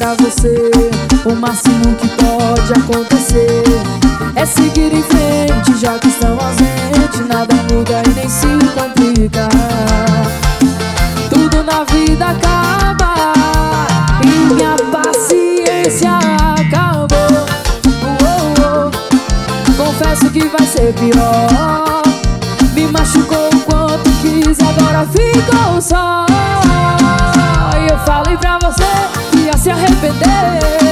pra você, o máximo que pode acontecer é seguir em frente, já que estão ausentes. Nada muda e nem se complica. Tudo na vida acaba e minha paciência acabou. Confesso que vai ser pior. Me machucou o quanto quis e agora ficou só. E eu falei pra você que ia se arrepender.